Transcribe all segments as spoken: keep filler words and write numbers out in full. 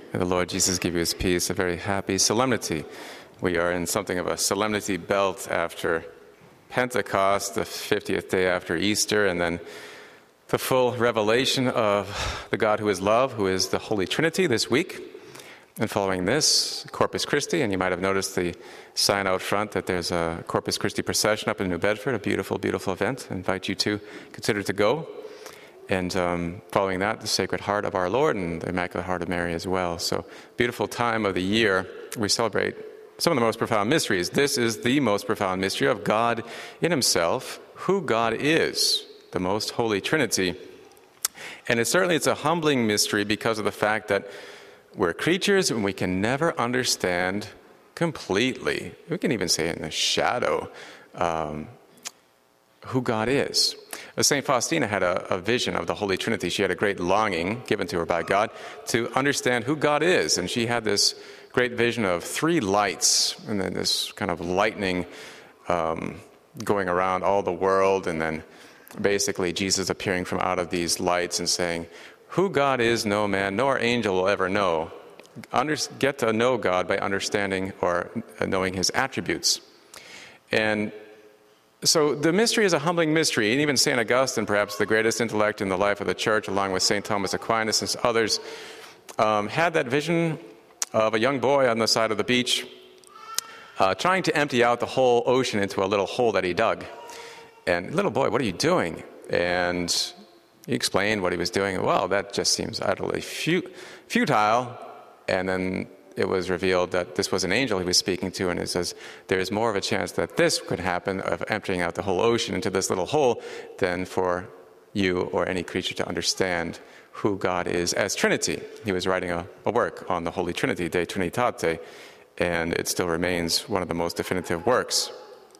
May the Lord Jesus give you his peace, a very happy solemnity. We are in something of a solemnity belt after Pentecost, the fiftieth day after Easter, and then the full revelation of the God who is love, who is the Holy Trinity this week. And following this, Corpus Christi, and you might have noticed the sign out front that there's a Corpus Christi procession up in New Bedford, a beautiful, beautiful event. I invite you to consider to go. And um, following that, the Sacred Heart of our Lord and the Immaculate Heart of Mary as well. So, beautiful time of the year. We celebrate some of the most profound mysteries. This is the most profound mystery of God in himself, who God is, the most Holy Trinity. And it certainly it's a humbling mystery because of the fact that we're creatures and we can never understand completely, we can even say in the shadow, um, who God is. Saint Faustina had a, a vision of the Holy Trinity. She had a great longing given to her by God to understand who God is. And she had this great vision of three lights and then this kind of lightning um, going around all the world. And then basically Jesus appearing from out of these lights and saying, who God is, no man nor angel will ever know. Under, get to know God by understanding or knowing his attributes. And so the mystery is a humbling mystery, and even Saint Augustine, perhaps the greatest intellect in the life of the Church, along with Saint Thomas Aquinas and others, um, had that vision of a young boy on the side of the beach uh, trying to empty out the whole ocean into a little hole that he dug. And, little boy, what are you doing? And he explained what he was doing. Well, that just seems utterly fu- futile. And then it was revealed that this was an angel he was speaking to, and it says there is more of a chance that this could happen, of emptying out the whole ocean into this little hole, than for you or any creature to understand who God is as Trinity. He was writing a, a work on the Holy Trinity, De Trinitate, and it still remains one of the most definitive works.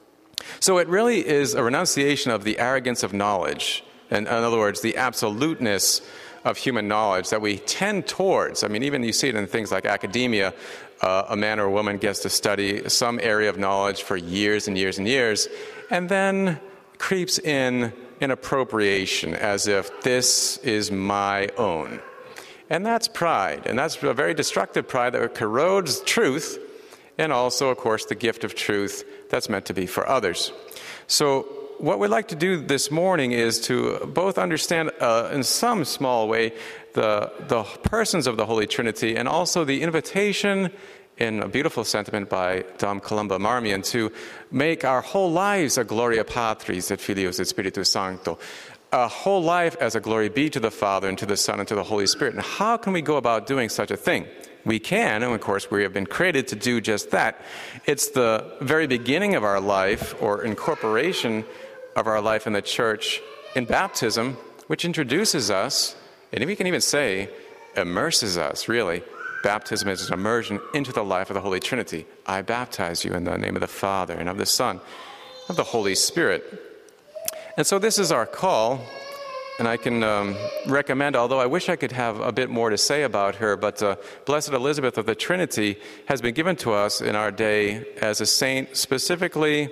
So it really is a renunciation of the arrogance of knowledge, and in other words, the absoluteness of human knowledge that we tend towards. I mean, even you see it in things like academia. Uh, a man or a woman gets to study some area of knowledge for years and years and years, and then creeps in an appropriation as if this is my own. And that's pride, and that's a very destructive pride that corrodes truth, and also, of course, the gift of truth that's meant to be for others. So what we'd like to do this morning is to both understand uh, in some small way the, the persons of the Holy Trinity, and also the invitation in a beautiful sentiment by Dom Columba Marmion to make our whole lives a Gloria Patris et Filius et Spiritus Sancto, a whole life as a glory be to the Father and to the Son and to the Holy Spirit. And how can we go about doing such a thing? We can, and of course we have been created to do just that. It's the very beginning of our life, or incorporation of our life in the Church in baptism, which introduces us, and we can even say immerses us, really. Baptism is an immersion into the life of the Holy Trinity. I baptize you in the name of the Father and of the Son, of the Holy Spirit. And so this is our call, and I can um, recommend, although I wish I could have a bit more to say about her, but uh, Blessed Elizabeth of the Trinity has been given to us in our day as a saint specifically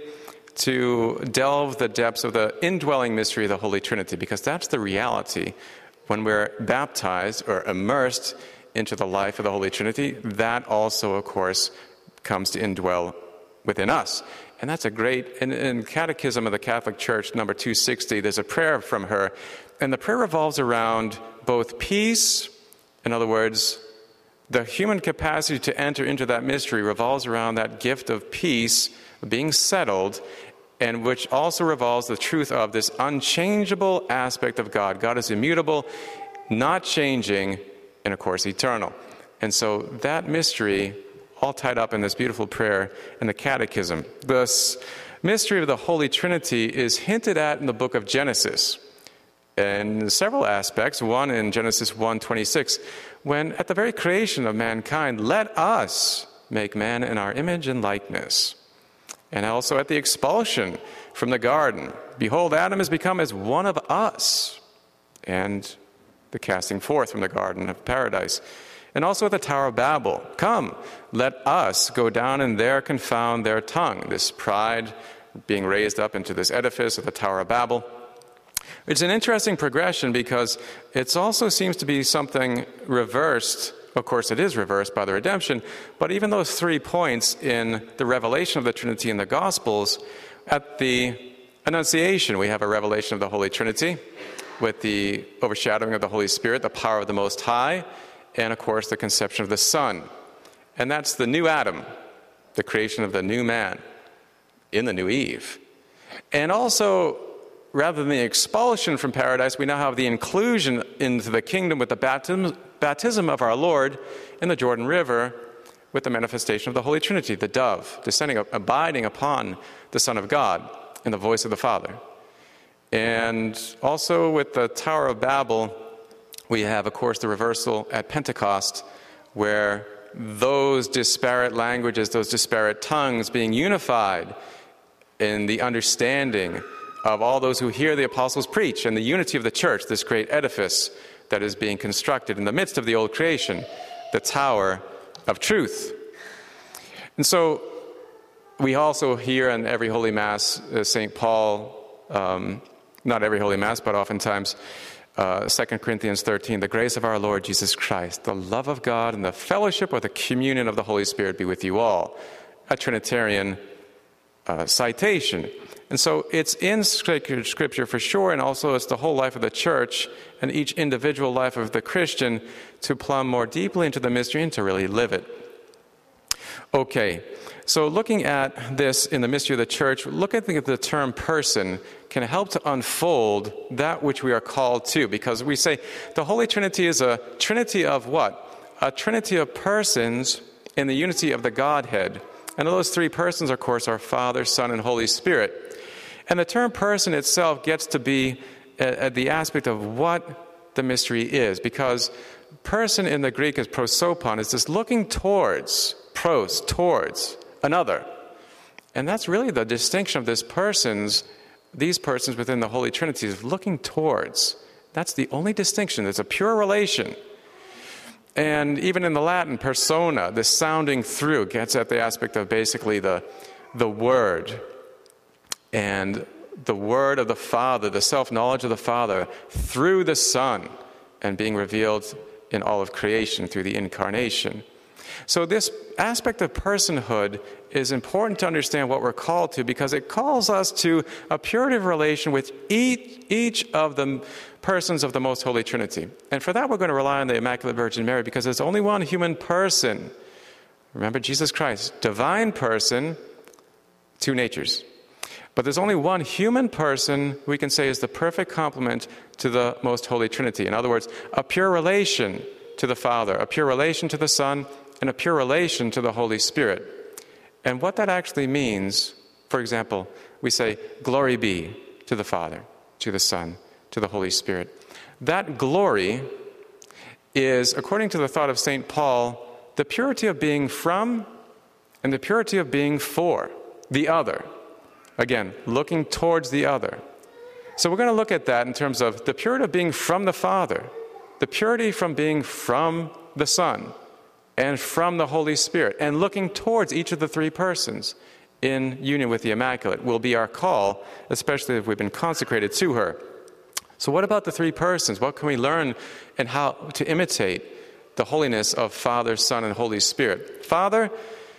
to delve the depths of the indwelling mystery of the Holy Trinity, because that's the reality. When we're baptized or immersed into the life of the Holy Trinity, that also, of course, comes to indwell within us. And that's a great, in, in Catechism of the Catholic Church, number two sixty, there's a prayer from her, and the prayer revolves around both peace, in other words, the human capacity to enter into that mystery revolves around that gift of peace being settled, and which also revolves the truth of this unchangeable aspect of God. God is immutable, not changing, and of course eternal. And so that mystery, all tied up in this beautiful prayer in the Catechism. This mystery of the Holy Trinity is hinted at in the book of Genesis in several aspects. One in Genesis one twenty-six, when at the very creation of mankind, let us make man in our image and likeness. And also at the expulsion from the garden, behold, Adam has become as one of us. And the casting forth from the garden of paradise. And also at the Tower of Babel, come, let us go down and there confound their tongue. This pride being raised up into this edifice of the Tower of Babel. It's an interesting progression because it also seems to be something reversed Of course, it is reversed by the redemption, but even those three points in the revelation of the Trinity in the Gospels, at the Annunciation, we have a revelation of the Holy Trinity with the overshadowing of the Holy Spirit, the power of the Most High, and of course, the conception of the Son. And that's the new Adam, the creation of the new man in the new Eve. And also, rather than the expulsion from paradise, we now have the inclusion into the kingdom with the baptism, baptism of our Lord in the Jordan River with the manifestation of the Holy Trinity, the dove, descending, abiding upon the Son of God in the voice of the Father. And also with the Tower of Babel, we have, of course, the reversal at Pentecost, where those disparate languages, those disparate tongues being unified in the understanding of all those who hear the apostles preach, and the unity of the church, this great edifice that is being constructed in the midst of the old creation, the Tower of Truth. And so we also hear in every Holy Mass, uh, Saint Paul, um, not every Holy Mass, but oftentimes, uh, Second Corinthians thirteen, the grace of our Lord Jesus Christ, the love of God, and the fellowship or the communion of the Holy Spirit be with you all. A Trinitarian uh, citation. And so it's in Scripture for sure, and also it's the whole life of the church and each individual life of the Christian to plumb more deeply into the mystery and to really live it. Okay, so looking at this in the mystery of the church, look at the, the term person can help to unfold that which we are called to, because we say the Holy Trinity is a trinity of what? A trinity of persons in the unity of the Godhead. And those three persons, of course, are Father, Son, and Holy Spirit. And the term person itself gets to be at the aspect of what the mystery is, because person in the Greek is prosopon, is this looking towards, pros, towards another. And that's really the distinction of this persons, these persons within the Holy Trinity, is looking towards. That's the only distinction. It's a pure relation. And even in the Latin, persona, the sounding through, gets at the aspect of basically the, the Word. And the Word of the Father, the self-knowledge of the Father, through the Son, and being revealed in all of creation through the Incarnation. So this aspect of personhood is important to understand what we're called to, because it calls us to a purity of relation with each, each of the persons of the Most Holy Trinity. And for that, we're going to rely on the Immaculate Virgin Mary, because there's only one human person. Remember, Jesus Christ, divine person, two natures. But there's only one human person we can say is the perfect complement to the Most Holy Trinity. In other words, a pure relation to the Father, a pure relation to the Son, and a pure relation to the Holy Spirit. And what that actually means, for example, we say, glory be to the Father, to the Son, to the Holy Spirit. That glory is, according to the thought of Saint Paul, the purity of being from and the purity of being for the other. Again, looking towards the other. So we're going to look at that in terms of the purity of being from the Father, the purity from being from the Son, and from the Holy Spirit, and looking towards each of the three persons in union with the Immaculate will be our call, especially if we've been consecrated to her. So what about the three persons? What can we learn and how to imitate the holiness of Father, Son, and Holy Spirit? Father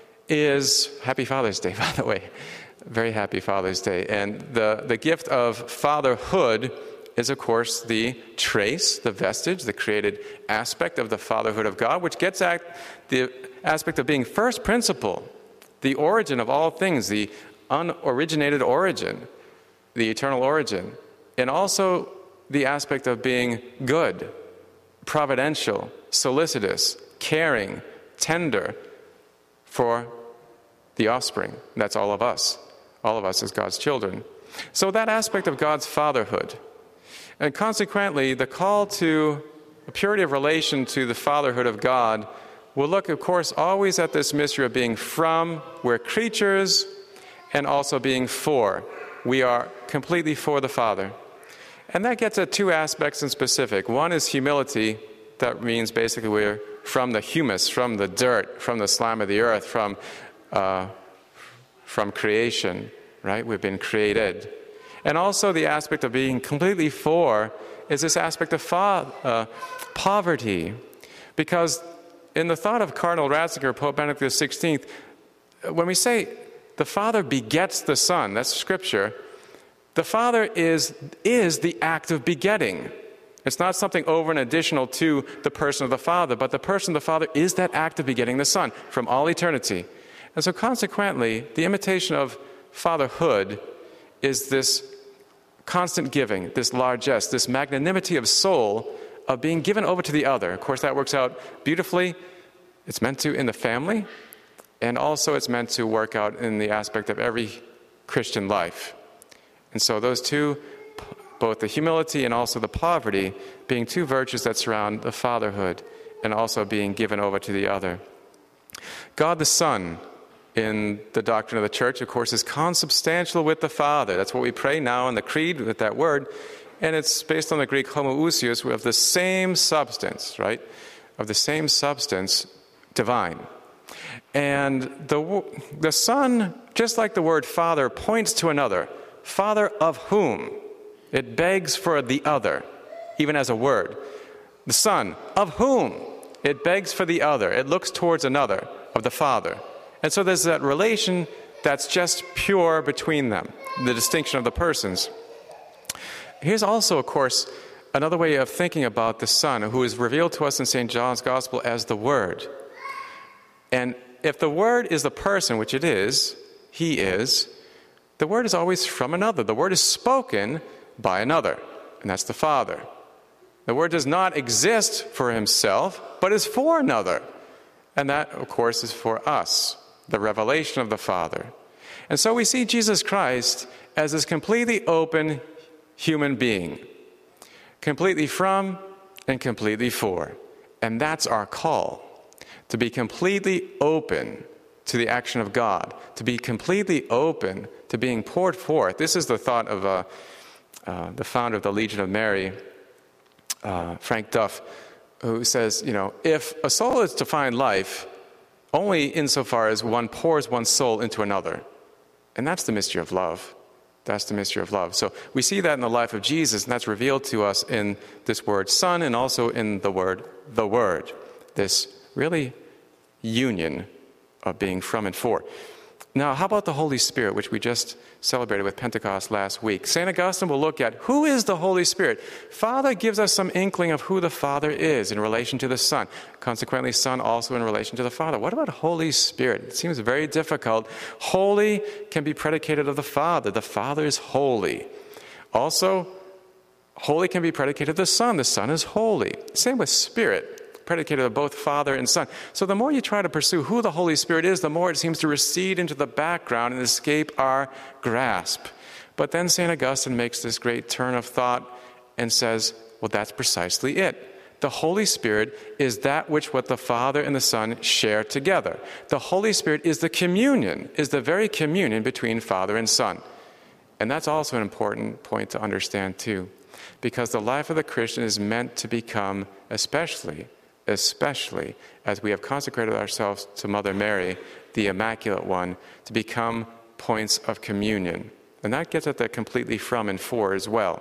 is, happy Father's Day, by the way. Very happy Father's Day. And the, the gift of fatherhood is, of course, the trace, the vestige, the created aspect of the fatherhood of God, which gets at the aspect of being first principle, the origin of all things, the unoriginated origin, the eternal origin, and also the aspect of being good, providential, solicitous, caring, tender for the offspring. That's all of us, all of us as God's children. So that aspect of God's fatherhood, and consequently, the call to a purity of relation to the fatherhood of God will look, of course, always at this mystery of being from, we're creatures, and also being for. We are completely for the Father. And that gets at two aspects in specific. One is humility. That means basically we're from the humus, from the dirt, from the slime of the earth, from, uh, from creation, right? We've been created. And also the aspect of being completely for is this aspect of fa- uh, poverty. Because in the thought of Cardinal Ratzinger, Pope Benedict the sixteenth, when we say the Father begets the Son, that's Scripture, the Father is, is the act of begetting. It's not something over and additional to the person of the Father, but the person of the Father is that act of begetting the Son from all eternity. And so consequently, the imitation of fatherhood is this constant giving, this largesse, this magnanimity of soul of being given over to the other. Of course, that works out beautifully. It's meant to in the family, and also it's meant to work out in the aspect of every Christian life. And so those two, both the humility and also the poverty, being two virtues that surround the fatherhood and also being given over to the other. God the Son, in the doctrine of the Church, of course, is consubstantial with the Father. That's what we pray now in the Creed with that word. And it's based on the Greek homoousios, of the same substance, right? Of the same substance, divine. And the, the Son, just like the word Father, points to another. Father of whom? It begs for the other, even as a word. The Son, of whom? It begs for the other. It looks towards another, of the Father. And so there's that relation that's just pure between them, the distinction of the persons. Here's also, of course, another way of thinking about the Son, who is revealed to us in Saint John's Gospel as the Word. And if the Word is the person, which it is, He is, the Word is always from another. The Word is spoken by another, and that's the Father. The Word does not exist for Himself, but is for another. And that, of course, is for us, the revelation of the Father. And so we see Jesus Christ as this completely open human being, completely from and completely for. And that's our call, to be completely open to the action of God, to be completely open to being poured forth. This is the thought of uh, uh, the founder of the Legion of Mary, uh, Frank Duff, who says, you know, if a soul is to find life only insofar as one pours one's soul into another, and that's the mystery of love. That's the mystery of love. So we see that in the life of Jesus, and that's revealed to us in this word Son and also in the word the Word, this really union of being from and for. Now, how about the Holy Spirit, which we just celebrated with Pentecost last week? Saint Augustine will look at who is the Holy Spirit. Father gives us some inkling of who the Father is in relation to the Son. Consequently, Son also in relation to the Father. What about Holy Spirit? It seems very difficult. Holy can be predicated of the Father. The Father is holy. Also, holy can be predicated of the Son. The Son is holy. Same with Spirit, predicated of both Father and Son. So the more you try to pursue who the Holy Spirit is, the more it seems to recede into the background and escape our grasp. But then Saint Augustine makes this great turn of thought and says, well, that's precisely it. The Holy Spirit is that which what the Father and the Son share together. The Holy Spirit is the communion, is the very communion between Father and Son. And that's also an important point to understand too, because the life of the Christian is meant to become, especially especially as we have consecrated ourselves to Mother Mary, the Immaculate One, to become points of communion. And that gets at the completely from and for as well.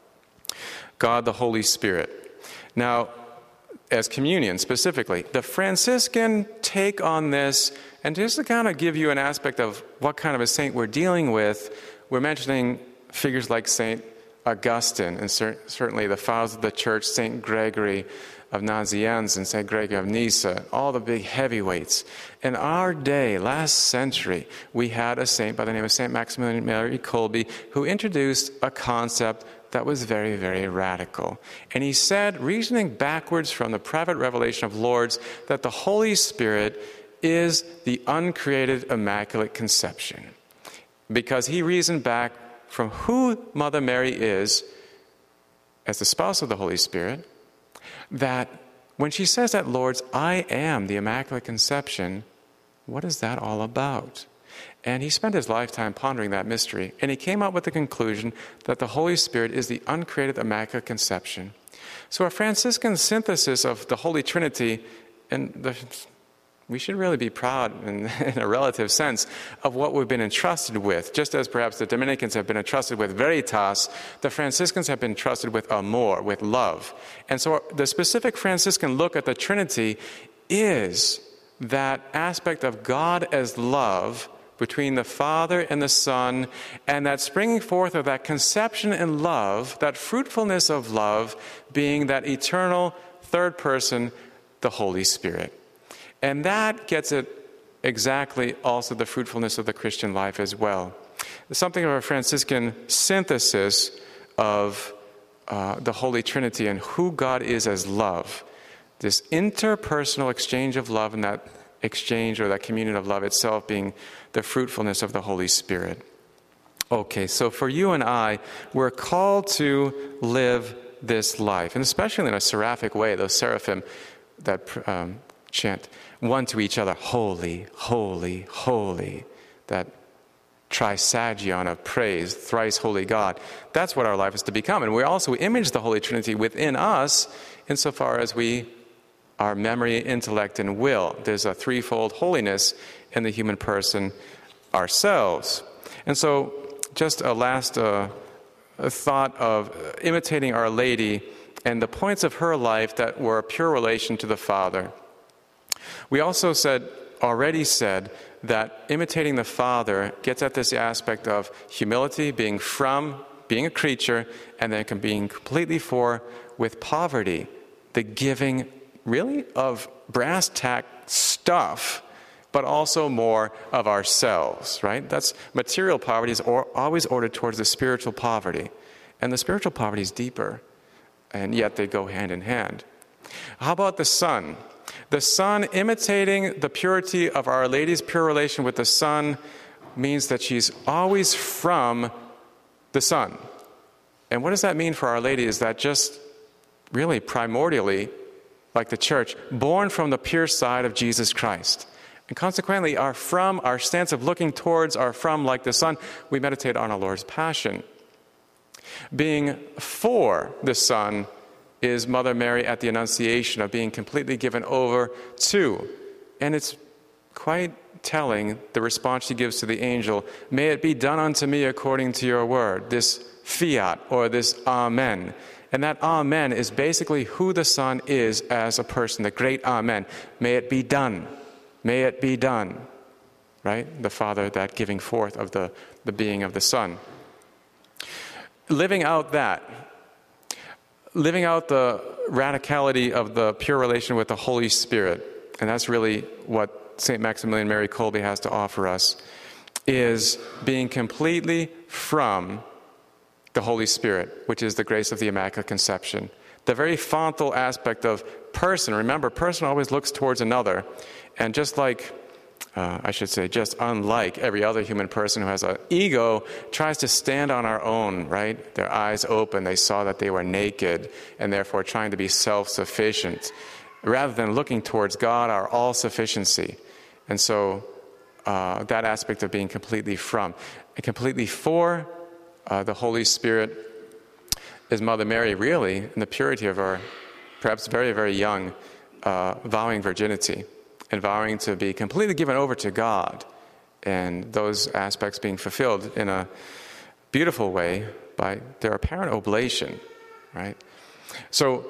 God the Holy Spirit. Now, as communion specifically, the Franciscan take on this, and just to kind of give you an aspect of what kind of a saint we're dealing with, we're mentioning figures like Saint Augustine, and cer- certainly the fathers of the Church, Saint Gregory of Nazianzus and Saint Gregory of Nyssa, all the big heavyweights. In our day, last century, we had a saint by the name of Saint Maximilian Mary Kolbe who introduced a concept that was very, very radical. And he said, reasoning backwards from the private revelation of Lourdes, that the Holy Spirit is the uncreated Immaculate Conception. Because he reasoned back from who Mother Mary is as the spouse of the Holy Spirit, that when she says at Lourdes, I am the Immaculate Conception, what is that all about? And he spent his lifetime pondering that mystery, and he came up with the conclusion that the Holy Spirit is the uncreated Immaculate Conception. So a Franciscan synthesis of the Holy Trinity, and the, we should really be proud in, in a relative sense of what we've been entrusted with. Just as perhaps the Dominicans have been entrusted with veritas, the Franciscans have been entrusted with amor, with love. And so the specific Franciscan look at the Trinity is that aspect of God as love between the Father and the Son, and that springing forth of that conception in love, that fruitfulness of love, being that eternal third person, the Holy Spirit. And that gets it exactly also the fruitfulness of the Christian life as well. There's something of a Franciscan synthesis of uh, the Holy Trinity and who God is as love. This interpersonal exchange of love, and that exchange or that communion of love itself being the fruitfulness of the Holy Spirit. Okay, so for you and I, we're called to live this life, and especially in a seraphic way, those seraphim that um, chant one to each other, holy, holy, holy, that trisagion of praise, thrice holy God. That's what our life is to become. And we also image the Holy Trinity within us insofar as we, our memory, intellect, and will. There's a threefold holiness in the human person ourselves. And so just a last uh, a thought of imitating Our Lady and the points of her life that were a pure relation to the Father. We also said, already said, that imitating the Father gets at this aspect of humility, being from, being a creature, and then being completely for with poverty, the giving really of brass tack stuff, but also more of ourselves, right? That's material poverty is or, always ordered towards the spiritual poverty. And the spiritual poverty is deeper, and yet they go hand in hand. How about the Son? The Son, imitating the purity of Our Lady's pure relation with the Son, means that she's always from the Son. And what does that mean for Our Lady? Is that just really primordially, like the Church, born from the pure side of Jesus Christ. And consequently, our from, our stance of looking towards, our from, like the Son, we meditate on our Lord's Passion. Being for the Son is Mother Mary at the Annunciation, of being completely given over to. And it's quite telling, the response she gives to the angel, may it be done unto me according to your word, this fiat or this amen. And that amen is basically who the Son is as a person, the great amen. May it be done. May it be done. Right? The Father, that giving forth of the, the being of the Son. Living out that, living out the radicality of the pure relation with the Holy Spirit, and that's really what Saint Maximilian Mary Kolbe has to offer us, is being completely from the Holy Spirit, which is the grace of the Immaculate Conception. The very fontal aspect of person. Remember, person always looks towards another. And just like, uh, I should say, just unlike every other human person who has an ego, tries to stand on our own, right? Their eyes open, they saw that they were naked, and therefore trying to be self-sufficient, rather than looking towards God, our all-sufficiency. And so uh, that aspect of being completely from, and completely for uh, the Holy Spirit is Mother Mary, really, in the purity of her, perhaps very, very young, uh, vowing virginity, and vowing to be completely given over to God, and those aspects being fulfilled in a beautiful way by their apparent oblation, right? So,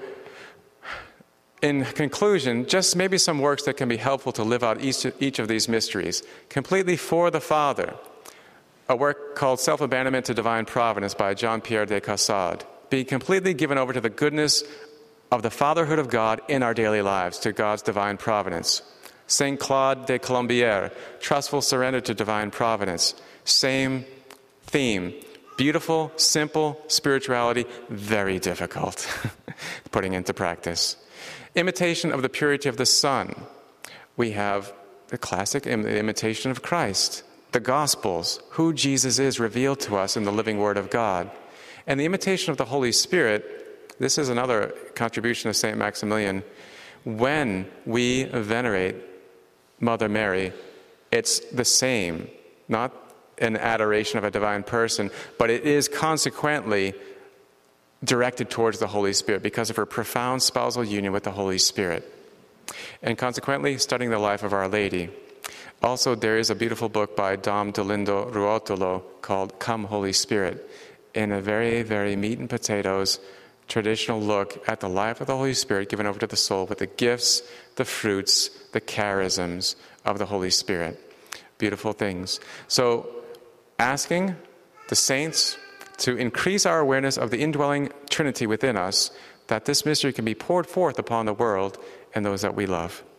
in conclusion, just maybe some works that can be helpful to live out each, each of these mysteries. Completely for the Father, a work called Self-Abandonment to Divine Providence by Jean-Pierre de Caussade. Be completely given over to the goodness of the fatherhood of God in our daily lives, to God's divine providence. Saint Claude de Colombière, trustful surrender to divine providence. Same theme. Beautiful, simple spirituality, very difficult putting into practice. Imitation of the purity of the Son. We have the classic im- imitation of Christ, the Gospels, who Jesus is revealed to us in the living Word of God. And the imitation of the Holy Spirit, this is another contribution of Saint Maximilian. When we venerate Mother Mary, it's the same, not an adoration of a divine person, but it is consequently directed towards the Holy Spirit because of her profound spousal union with the Holy Spirit. And consequently, studying the life of Our Lady. Also, there is a beautiful book by Dom Dolindo Ruotolo called Come, Holy Spirit, in a very, very meat and potatoes traditional look at the life of the Holy Spirit given over to the soul with the gifts, the fruits, the charisms of the Holy Spirit. Beautiful things. So asking the saints to increase our awareness of the indwelling Trinity within us, that this mystery can be poured forth upon the world and those that we love.